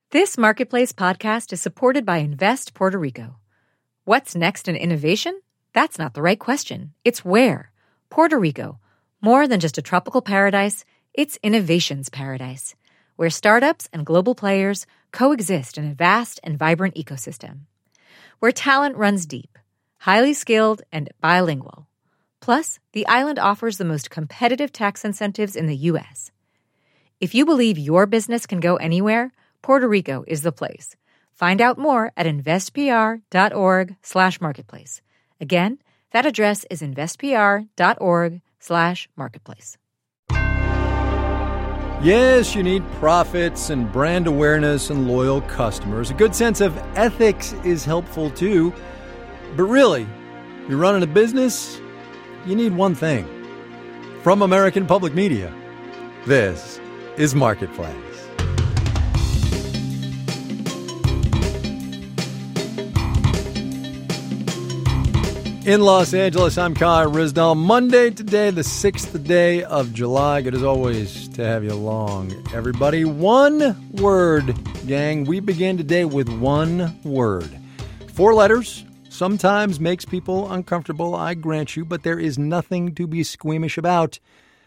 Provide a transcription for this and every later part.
This Marketplace podcast is supported by Invest Puerto Rico. What's next in innovation? That's not the right question. It's where. Puerto Rico. More than just a tropical paradise, it's innovation's paradise, where startups and global players coexist in a vast and vibrant ecosystem. Where talent runs deep, highly skilled, and bilingual. Plus, the island offers the most competitive tax incentives in the U.S. If you believe your business can go anywhere, Puerto Rico is the place. Find out more at investpr.org/marketplace. Again, that address is investpr.org/marketplace. Yes, you need profits and brand awareness and loyal customers. A good sense of ethics is helpful too. But really, you're running a business, you need one thing. From American Public Media, this is Marketplace. In Los Angeles, I'm Kai Ryssdal. Monday today, the 6th day of July. Good as always to have you along, everybody. One word, gang. We begin today with one word. 4 letters. Sometimes makes people uncomfortable, I grant you, but there is nothing to be squeamish about.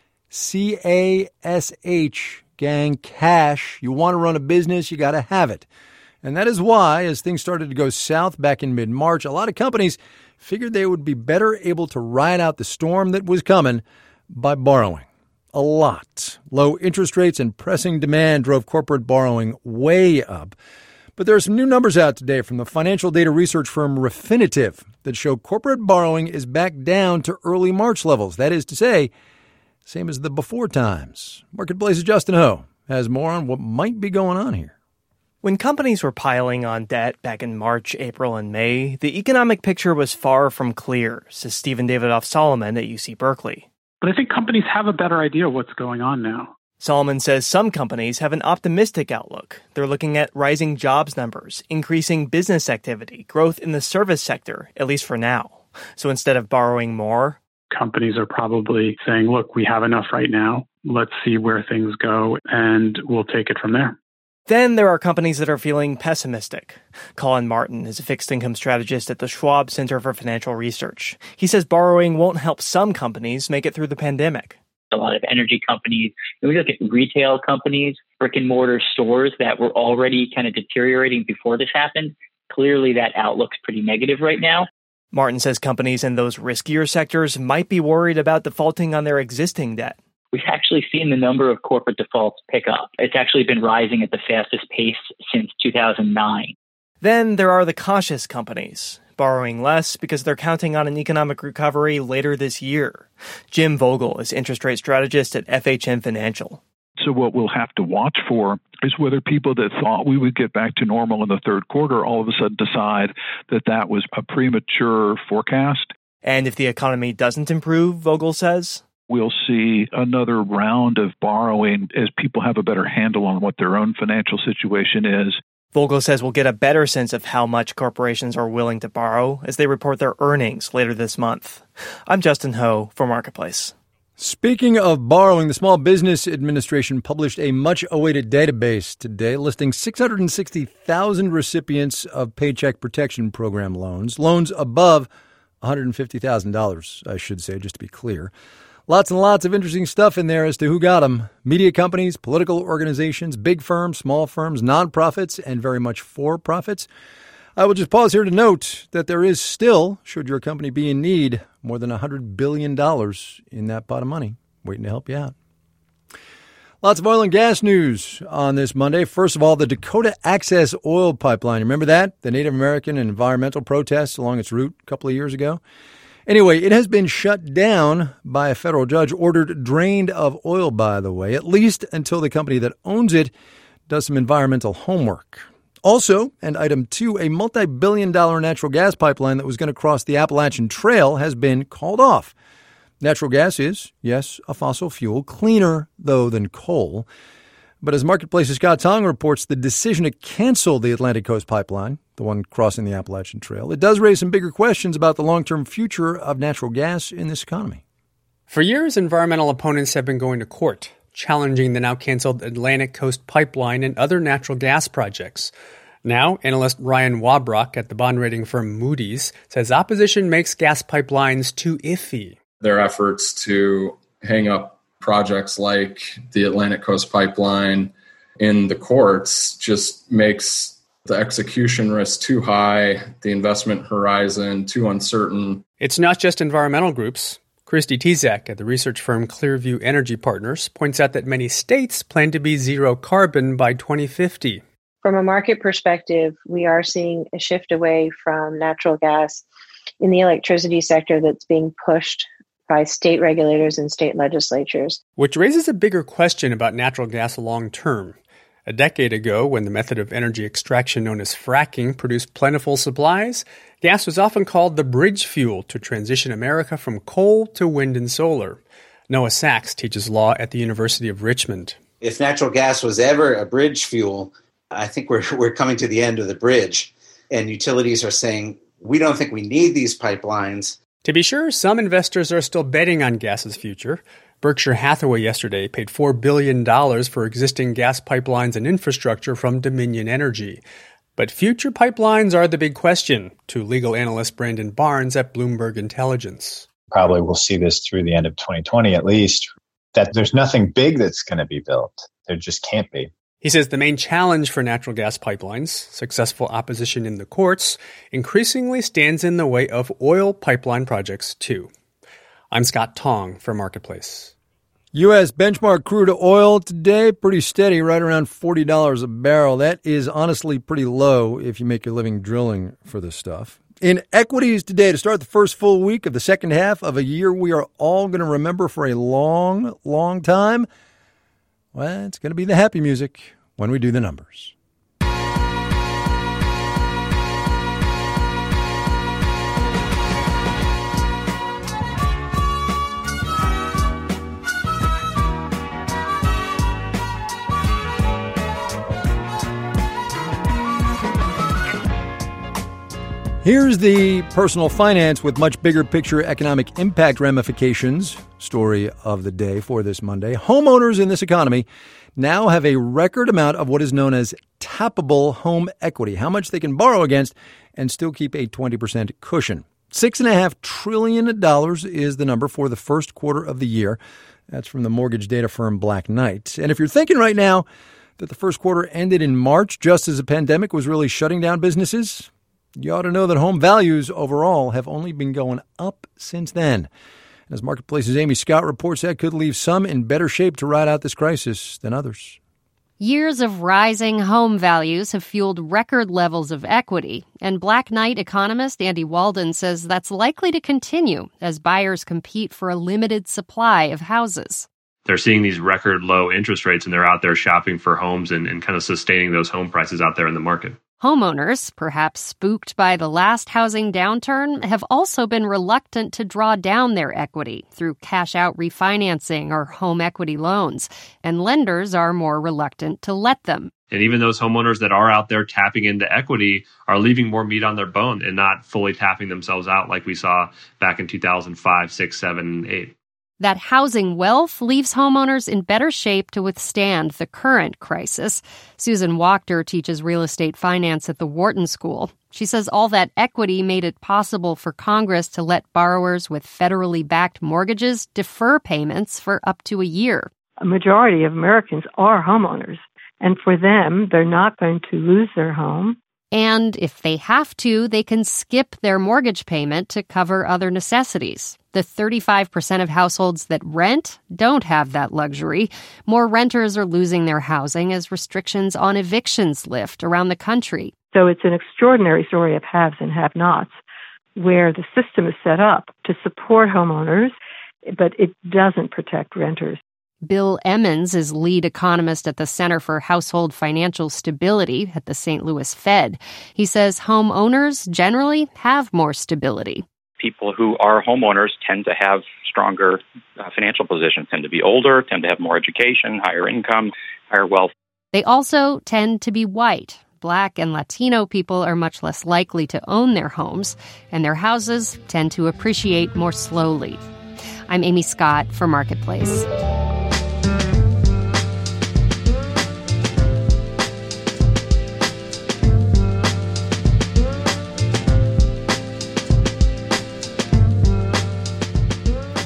C-A-S-H, gang, cash. You want to run a business, you got to have it. And that is why, as things started to go south back in mid-March, a lot of companies figured they would be better able to ride out the storm that was coming by borrowing. A lot. Low interest rates and pressing demand drove corporate borrowing way up. But there are some new numbers out today from the financial data research firm Refinitiv that show corporate borrowing is back down to early March levels. That is to say, same as the before times. Marketplace's Justin Ho has more on what might be going on here. When companies were piling on debt back in March, April, and May, the economic picture was far from clear, says Stephen Davidoff Solomon at UC Berkeley. But I think companies have a better idea of what's going on now. Solomon says some companies have an optimistic outlook. They're looking at rising jobs numbers, increasing business activity, growth in the service sector, at least for now. So instead of borrowing more, companies are probably saying, look, we have enough right now. Let's see where things go, and we'll take it from there. Then there are companies that are feeling pessimistic. Colin Martin is a fixed income strategist at the Schwab Center for Financial Research. He says borrowing won't help some companies make it through the pandemic. A lot of energy companies, and we look at retail companies, brick and mortar stores that were already kind of deteriorating before this happened. Clearly that outlook's pretty negative right now. Martin says companies in those riskier sectors might be worried about defaulting on their existing debt. We've actually seen the number of corporate defaults pick up. It's actually been rising at the fastest pace since 2009. Then there are the cautious companies, borrowing less because they're counting on an economic recovery later this year. Jim Vogel is interest rate strategist at FHN Financial. So what we'll have to watch for is whether people that thought we would get back to normal in the third quarter all of a sudden decide that that was a premature forecast. And if the economy doesn't improve, Vogel says, we'll see another round of borrowing as people have a better handle on what their own financial situation is. Vogel says we'll get a better sense of how much corporations are willing to borrow as they report their earnings later this month. I'm Justin Ho for Marketplace. Speaking of borrowing, the Small Business Administration published a much-awaited database today listing 660,000 recipients of Paycheck Protection Program loans above $150,000, I should say, just to be clear. Lots and lots of interesting stuff in there as to who got them. Media companies, political organizations, big firms, small firms, nonprofits, and very much for-profits. I will just pause here to note that there is still, should your company be in need, more than $100 billion in that pot of money waiting to help you out. Lots of oil and gas news on this Monday. First of all, the Dakota Access Oil Pipeline. Remember that? The Native American and environmental protests along its route a couple of years ago? Anyway, it has been shut down by a federal judge, ordered drained of oil, by the way, at least until the company that owns it does some environmental homework. Also, and item 2, a multi-billion-dollar natural gas pipeline that was going to cross the Appalachian Trail has been called off. Natural gas is, yes, a fossil fuel, cleaner, though, than coal. But as Marketplace's Scott Tong reports, the decision to cancel the Atlantic Coast Pipeline, the one crossing the Appalachian Trail, it does raise some bigger questions about the long-term future of natural gas in this economy. For years, environmental opponents have been going to court, challenging the now canceled Atlantic Coast Pipeline and other natural gas projects. Now, analyst Ryan Wabrock at the bond rating firm Moody's says opposition makes gas pipelines too iffy. Their efforts to hang up projects like the Atlantic Coast Pipeline in the courts just makes the execution risk too high, the investment horizon too uncertain. It's not just environmental groups. Christy Tezak at the research firm Clearview Energy Partners points out that many states plan to be zero carbon by 2050. From a market perspective, we are seeing a shift away from natural gas in the electricity sector that's being pushed by state regulators and state legislatures. Which raises a bigger question about natural gas long term. A decade ago, when the method of energy extraction known as fracking produced plentiful supplies, gas was often called the bridge fuel to transition America from coal to wind and solar. Noah Sachs teaches law at the University of Richmond. If natural gas was ever a bridge fuel, I think we're coming to the end of the bridge. And utilities are saying, we don't think we need these pipelines. To be sure, some investors are still betting on gas's future. Berkshire Hathaway yesterday paid $4 billion for existing gas pipelines and infrastructure from Dominion Energy. But future pipelines are the big question, to legal analyst Brandon Barnes at Bloomberg Intelligence. Probably we'll see this through the end of 2020 at least, that there's nothing big that's going to be built. There just can't be. He says the main challenge for natural gas pipelines, successful opposition in the courts, increasingly stands in the way of oil pipeline projects too. I'm Scott Tong for Marketplace. U.S. benchmark crude oil today, pretty steady, right around $40 a barrel. That is honestly pretty low if you make your living drilling for this stuff. In equities today, to start the first full week of the second half of a year we are all going to remember for a long, long time, well, it's going to be the happy music when we do the numbers. Here's the personal finance with much bigger picture economic impact ramifications story of the day for this Monday. Homeowners in this economy now have a record amount of what is known as tappable home equity, how much they can borrow against and still keep a 20% cushion. $6.5 trillion is the number for the first quarter of the year. That's from the mortgage data firm Black Knight. And if you're thinking right now that the first quarter ended in March just as the pandemic was really shutting down businesses, you ought to know that home values overall have only been going up since then. As Marketplace's Amy Scott reports, that could leave some in better shape to ride out this crisis than others. Years of rising home values have fueled record levels of equity, and Black Knight economist Andy Walden says that's likely to continue as buyers compete for a limited supply of houses. They're seeing these record low interest rates, and they're out there shopping for homes and kind of sustaining those home prices out there in the market. Homeowners, perhaps spooked by the last housing downturn, have also been reluctant to draw down their equity through cash-out refinancing or home equity loans, and lenders are more reluctant to let them. And even those homeowners that are out there tapping into equity are leaving more meat on their bone and not fully tapping themselves out like we saw back in 2005, 6, 7, and 8. That housing wealth leaves homeowners in better shape to withstand the current crisis. Susan Wachter teaches real estate finance at the Wharton School. She says all that equity made it possible for Congress to let borrowers with federally backed mortgages defer payments for up to a year. A majority of Americans are homeowners, and for them, they're not going to lose their home. And if they have to, they can skip their mortgage payment to cover other necessities. The 35% of households that rent don't have that luxury. More renters are losing their housing as restrictions on evictions lift around the country. So it's an extraordinary story of haves and have-nots, where the system is set up to support homeowners, but it doesn't protect renters. Bill Emmons is lead economist at the Center for Household Financial Stability at the St. Louis Fed. He says homeowners generally have more stability. People who are homeowners tend to have stronger financial positions, tend to be older, tend to have more education, higher income, higher wealth. They also tend to be white. Black and Latino people are much less likely to own their homes, and their houses tend to appreciate more slowly. I'm Amy Scott for Marketplace.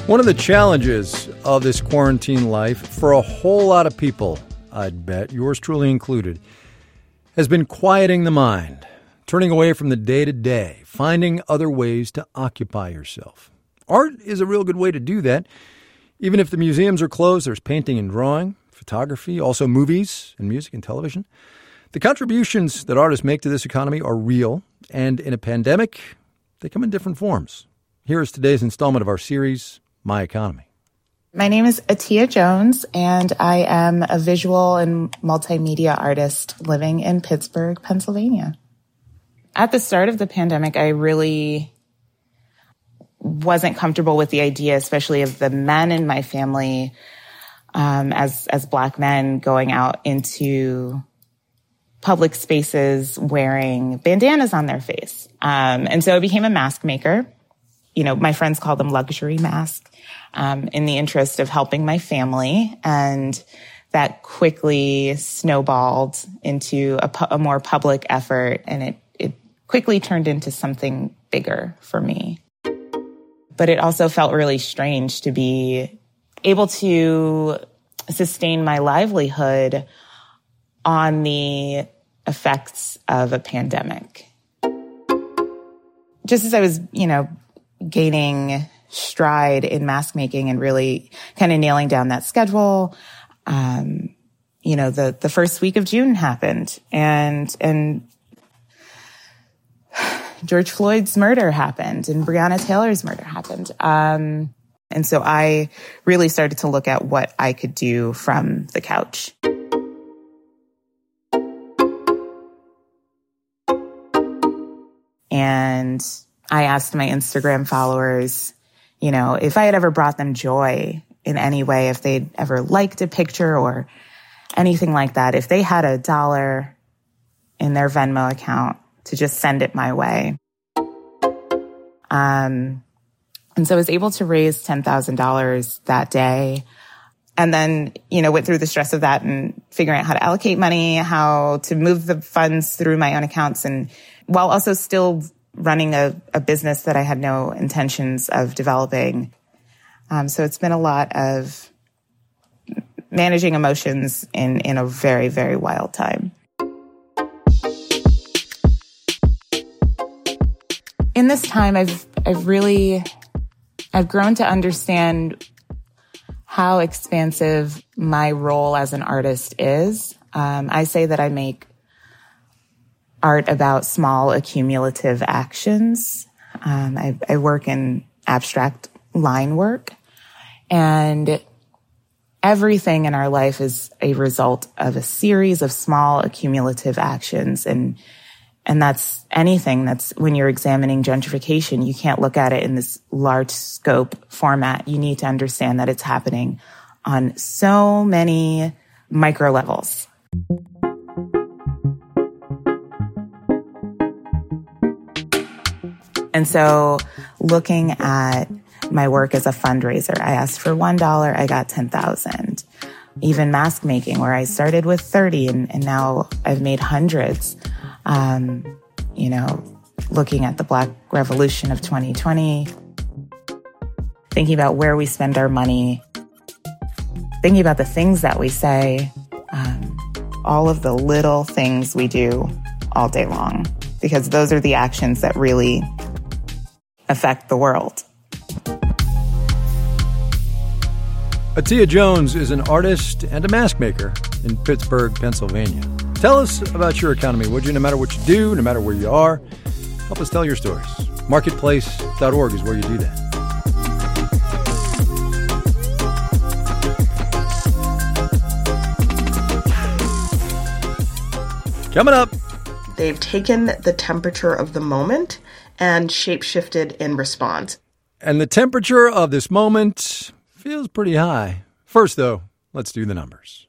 One of the challenges of this quarantine life for a whole lot of people, I'd bet, yours truly included, has been quieting the mind, turning away from the day-to-day, finding other ways to occupy yourself. Art is a real good way to do that. Even if the museums are closed, there's painting and drawing, photography, also movies and music and television. The contributions that artists make to this economy are real, and in a pandemic, they come in different forms. Here is today's installment of our series, My Economy. My name is Atia Jones, and I am a visual and multimedia artist living in Pittsburgh, Pennsylvania. At the start of the pandemic, I really wasn't comfortable with the idea, especially of the men in my family, as Black men going out into public spaces wearing bandanas on their face. And so I became a mask maker. You know, my friends call them luxury masks, in the interest of helping my family. And that quickly snowballed into a more public effort. And it quickly turned into something bigger for me. But it also felt really strange to be able to sustain my livelihood on the effects of a pandemic. Just as I was, gaining stride in mask making and really kind of nailing down that schedule, the first week of June happened and George Floyd's murder happened and Breonna Taylor's murder happened. And so I really started to look at what I could do from the couch. And I asked my Instagram followers, if I had ever brought them joy in any way, if they'd ever liked a picture or anything like that, if they had $1 in their Venmo account to just send it my way. And so I was able to raise $10,000 that day. And then, went through the stress of that and figuring out how to allocate money, how to move the funds through my own accounts, and while also still running a business that I had no intentions of developing. So it's been a lot of managing emotions in a very, very wild time. In this time, I've grown to understand how expansive my role as an artist is. I say that I make art about small accumulative actions. I work in abstract line work, and everything in our life is a result of a series of small accumulative actions. And that's anything. That's when you're examining gentrification, you can't look at it in this large scope format. You need to understand that it's happening on so many micro levels. And so looking at my work as a fundraiser, I asked for $1, I got 10,000. Even mask making, where I started with 30 and now I've made hundreds. Looking at the Black Revolution of 2020, thinking about where we spend our money, thinking about the things that we say, all of the little things we do all day long, because those are the actions that really affect the world. Atia Jones is an artist and a mask maker in Pittsburgh, Pennsylvania. Tell us about your economy, would you? No matter what you do, no matter where you are, help us tell your stories. Marketplace.org is where you do that. Coming up. They've taken the temperature of the moment and shape-shifted in response. And the temperature of this moment feels pretty high. First, though, let's do the numbers.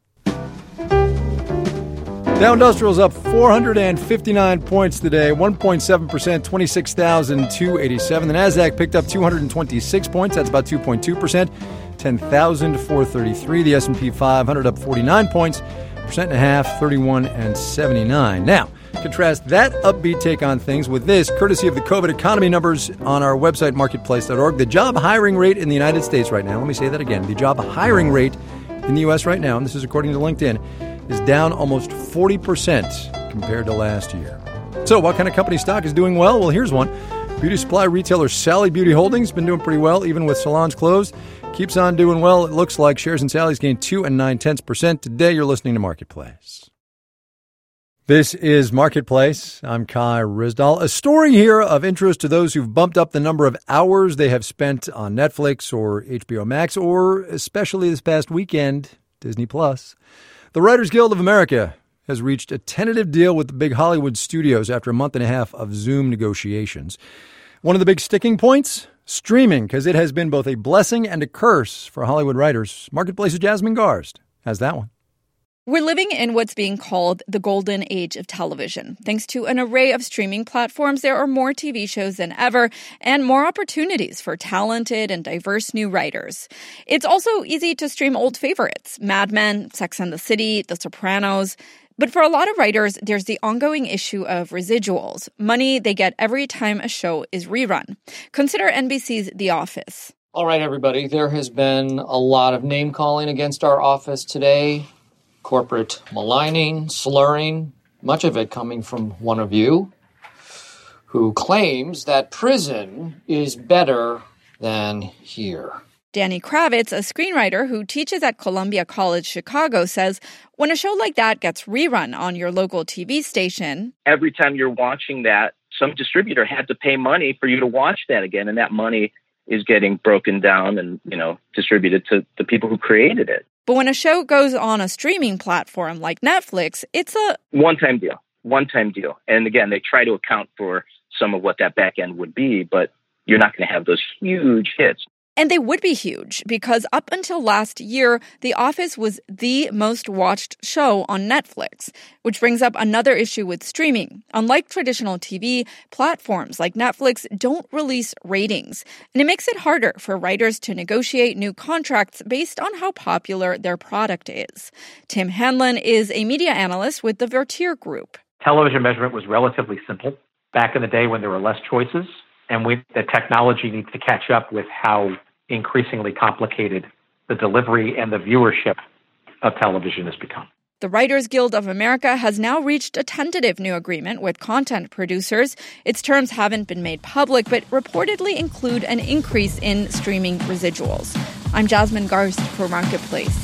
Dow Industrial's up 459 points today, 1.7%, 26,287. The Nasdaq picked up 226 points. That's about 2.2%, 10,433. The S&P 500 up 49 points, 1.5%, 31 and 79. Now, Contrast that upbeat take on things with this, courtesy of the COVID economy numbers on our website, marketplace.org. The job hiring rate in the United States right now, let me say that again, the job hiring rate in the U.S. right now, and this is according to LinkedIn, is down almost 40% compared to last year. So what kind of company stock is doing well? Well, here's one. Beauty supply retailer Sally Beauty Holdings been doing pretty well, even with salons closed. Keeps on doing well. It looks like shares in Sally's gained 2 9/10%. Today, you're listening to Marketplace. This is Marketplace. I'm Kai Ryssdal. A story here of interest to those who've bumped up the number of hours they have spent on Netflix or HBO Max, or especially this past weekend, Disney Plus. The Writers Guild of America has reached a tentative deal with the big Hollywood studios after a month and a half of Zoom negotiations. One of the big sticking points? Streaming, because it has been both a blessing and a curse for Hollywood writers. Marketplace's Jasmine Garsd has that one. We're living in what's being called the golden age of television. Thanks to an array of streaming platforms, there are more TV shows than ever and more opportunities for talented and diverse new writers. It's also easy to stream old favorites, Mad Men, Sex and the City, The Sopranos. But for a lot of writers, there's the ongoing issue of residuals, money they get every time a show is rerun. Consider NBC's The Office. All right, everybody, there has been a lot of name-calling against our office today. Corporate maligning, slurring, much of it coming from one of you, who claims that prison is better than here. Danny Kravitz, a screenwriter who teaches at Columbia College Chicago, says when a show like that gets rerun on your local TV station, every time you're watching that, some distributor had to pay money for you to watch that again, and that money is getting broken down and, distributed to the people who created it. But when a show goes on a streaming platform like Netflix, it's a one-time deal. And again, they try to account for some of what that back end would be, but you're not going to have those huge hits. And they would be huge because up until last year, The Office was the most watched show on Netflix, which brings up another issue with streaming. Unlike traditional TV, platforms like Netflix don't release ratings, and it makes it harder for writers to negotiate new contracts based on how popular their product is. Tim Hanlon is a media analyst with the Vertier Group. Television measurement was relatively simple back in the day when there were less choices, and the technology needs to catch up with how increasingly complicated the delivery and the viewership of television has become. The Writers Guild of America has now reached a tentative new agreement with content producers. Its terms haven't been made public, but reportedly include an increase in streaming residuals. I'm Jasmine Garsd for Marketplace.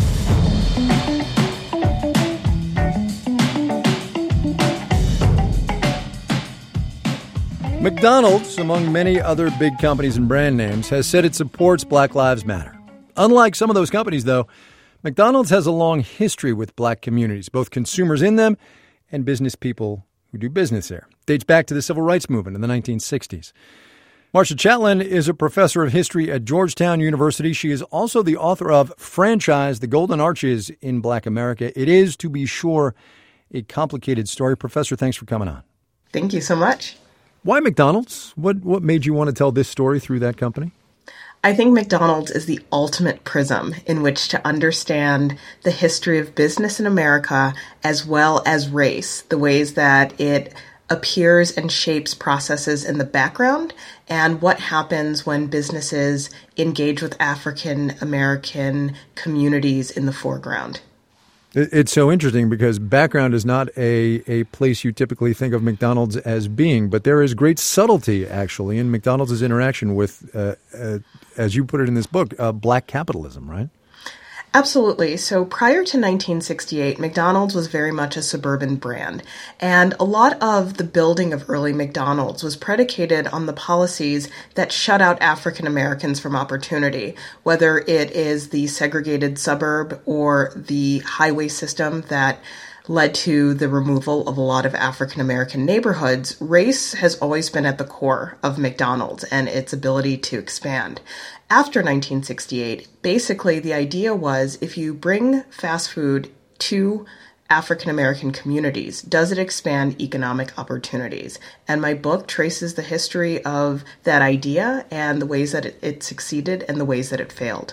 McDonald's, among many other big companies and brand names, has said it supports Black Lives Matter. Unlike some of those companies, though, McDonald's has a long history with black communities, both consumers in them and business people who do business there. Dates back to the civil rights movement in the 1960s. Marcia Chatelain is a professor of history at Georgetown University. She is also the author of Franchise, The Golden Arches in Black America. It is, to be sure, a complicated story. Professor, thanks for coming on. Thank you so much. Why McDonald's? What made you want to tell this story through that company? I think McDonald's is the ultimate prism in which to understand the history of business in America as well as race, the ways that it appears and shapes processes in the background, and what happens when businesses engage with African American communities in the foreground. It's so interesting because background is not a place you typically think of McDonald's as being, but there is great subtlety, actually, in McDonald's interaction with, as you put it in this book, black capitalism, right? Absolutely. So prior to 1968, McDonald's was very much a suburban brand. And a lot of the building of early McDonald's was predicated on the policies that shut out African Americans from opportunity, whether it is the segregated suburb or the highway system that led to the removal of a lot of African American neighborhoods. Race has always been at the core of McDonald's and its ability to expand. After 1968, basically the idea was if you bring fast food to African American communities, does it expand economic opportunities? And my book traces the history of that idea and the ways that it succeeded and the ways that it failed.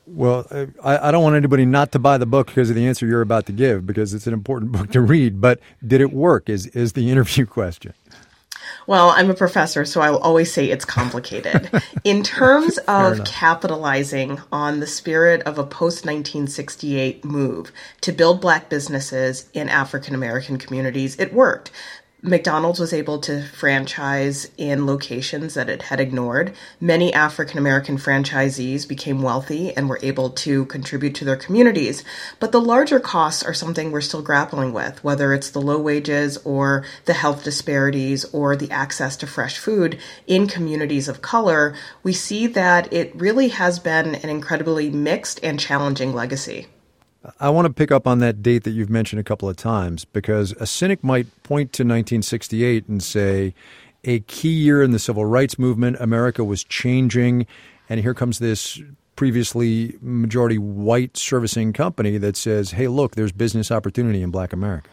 Well, I don't want anybody not to buy the book because of the answer you're about to give, because it's an important book to read. But did it work is the interview question. Well, I'm a professor, so I will always say it's complicated. In terms of capitalizing on the spirit of a post-1968 move to build Black businesses in African-American communities, it worked. McDonald's was able to franchise in locations that it had ignored. Many African-American franchisees became wealthy and were able to contribute to their communities. But the larger costs are something we're still grappling with, whether it's the low wages or the health disparities or the access to fresh food in communities of color. We see that it really has been an incredibly mixed and challenging legacy. I want to pick up on that date that you've mentioned a couple of times, because a cynic might point to 1968 and say, a key year in the civil rights movement, America was changing, and here comes this previously majority white servicing company that says, hey, look, there's business opportunity in Black America.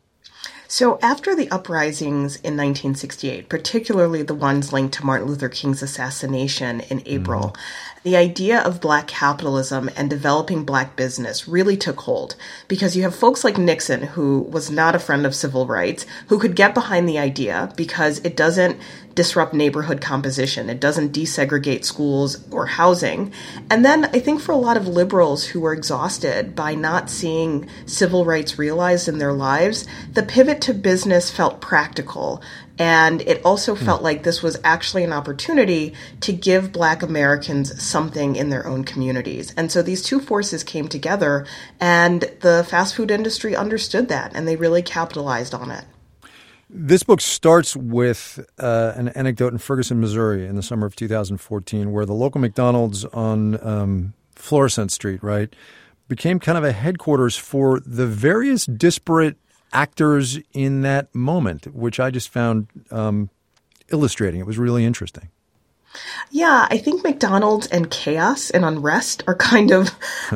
So after the uprisings in 1968, particularly the ones linked to Martin Luther King's assassination in April, the idea of Black capitalism and developing Black business really took hold, because you have folks like Nixon, who was not a friend of civil rights, who could get behind the idea because it doesn't disrupt neighborhood composition. It doesn't desegregate schools or housing. And then I think for a lot of liberals who were exhausted by not seeing civil rights realized in their lives, the pivot to business felt practical. And it also felt like this was actually an opportunity to give Black Americans something in their own communities. And so these two forces came together, and the fast food industry understood that, and they really capitalized on it. This book starts with an anecdote in Ferguson, Missouri in the summer of 2014, where the local McDonald's on Florissant Street, right, became kind of a headquarters for the various disparate actors in that moment, which I just found illustrating. It was really interesting. Yeah, I think McDonald's and chaos and unrest are kind of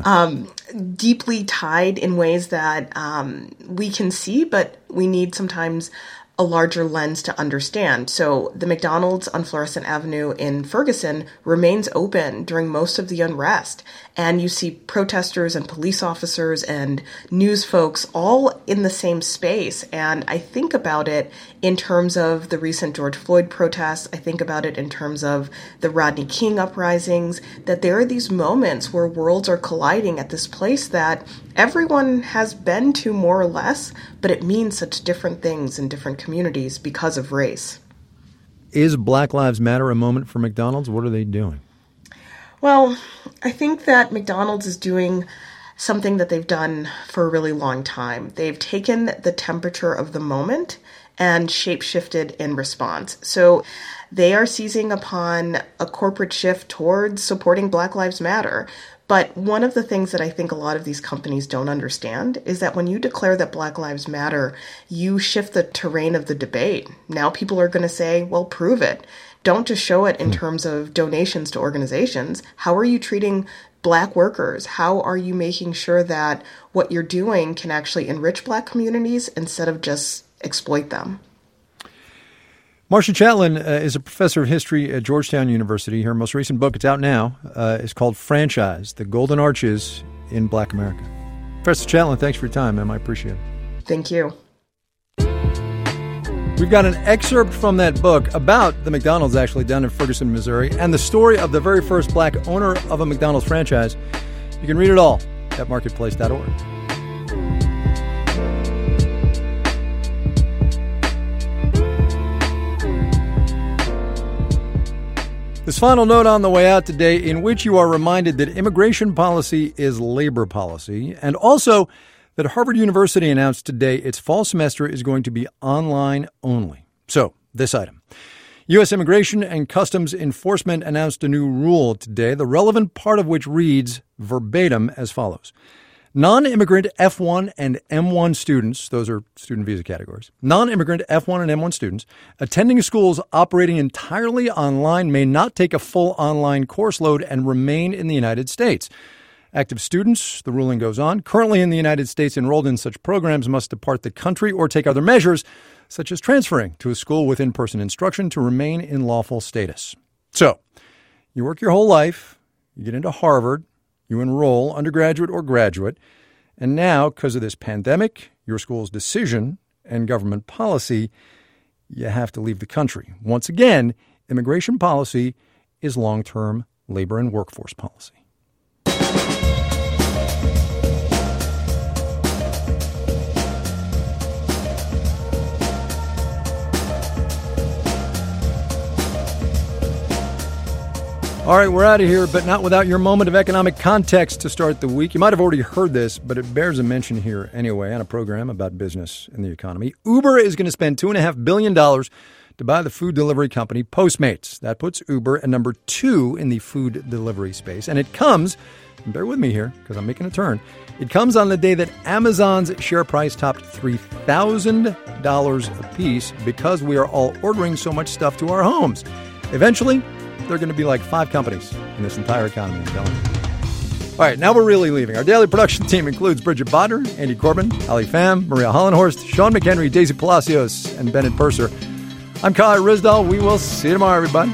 deeply tied in ways that we can see, but we need sometimes a larger lens to understand. So the McDonald's on Florissant Avenue in Ferguson remains open during most of the unrest. And you see protesters and police officers and news folks all in the same space. And I think about it in terms of the recent George Floyd protests. I think about it in terms of the Rodney King uprisings, that there are these moments where worlds are colliding at this place that everyone has been to more or less, but it means such different things in different communities because of race. Is Black Lives Matter a moment for McDonald's? What are they doing? Well, I think that McDonald's is doing something that they've done for a really long time. They've taken the temperature of the moment and shape-shifted in response. So they are seizing upon a corporate shift towards supporting Black Lives Matter. But one of the things that I think a lot of these companies don't understand is that when you declare that Black Lives Matter, you shift the terrain of the debate. Now people are going to say, well, prove it. Don't just show it in terms of donations to organizations. How are you treating Black workers? How are you making sure that what you're doing can actually enrich Black communities instead of just exploit them? Marcia Chatelain is a professor of history at Georgetown University. Her most recent book, it's out now, is called Franchise, The Golden Arches in Black America. Professor Chatelain, thanks for your time, ma'am. I appreciate it. Thank you. We've got an excerpt from that book about the McDonald's, actually, down in Ferguson, Missouri, and the story of the very first Black owner of a McDonald's franchise. You can read it all at marketplace.org. This final note on the way out today, in which you are reminded that immigration policy is labor policy, and also that Harvard University announced today its fall semester is going to be online only. So, this item. U.S. Immigration and Customs Enforcement announced a new rule today, the relevant part of which reads verbatim as follows. Non-immigrant F1 and M1 students, those are student visa categories, non-immigrant F1 and M1 students attending schools operating entirely online may not take a full online course load and remain in the United States. Active students, the ruling goes on, currently in the United States enrolled in such programs must depart the country or take other measures, such as transferring to a school with in-person instruction to remain in lawful status. So, you work your whole life, you get into Harvard, You enroll, undergraduate or graduate, and now, because of this pandemic, your school's decision, and government policy, you have to leave the country. Once again, immigration policy is long-term labor and workforce policy. All right, we're out of here, but not without your moment of economic context to start the week. You might have already heard this, but it bears a mention here anyway on a program about business and the economy. Uber is going to spend $2.5 billion to buy the food delivery company Postmates. That puts Uber at number 2 in the food delivery space. And it comes, and bear with me here because I'm making a turn, it comes on the day that Amazon's share price topped $3,000 a piece because we are all ordering so much stuff to our homes. Eventually, there are going to be like 5 companies in this entire economy, I'm telling you. All right, now we're really leaving. Our daily production team includes Bridget Bodner, Andy Corbin, Ali Pham, Maria Hollenhorst, Sean McHenry, Daisy Palacios, and Bennett Purser. I'm Kyle Rizdal. We will see you tomorrow, everybody.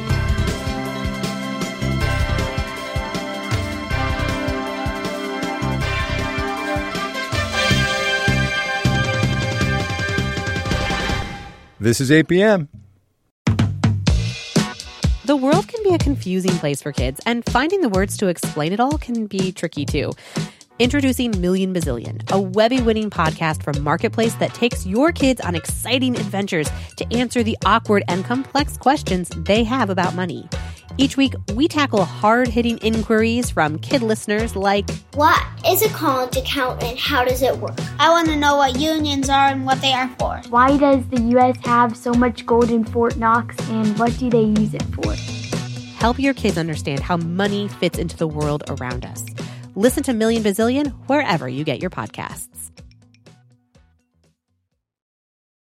This is 8 p.m. The world can be a confusing place for kids, and finding the words to explain it all can be tricky too. Introducing Million Bazillion, a Webby-winning podcast from Marketplace that takes your kids on exciting adventures to answer the awkward and complex questions they have about money. Each week, we tackle hard-hitting inquiries from kid listeners like, what is a college account and how does it work? I want to know what unions are and what they are for. Why does the U.S. have so much gold in Fort Knox and what do they use it for? Help your kids understand how money fits into the world around us. Listen to Million Bazillion wherever you get your podcasts.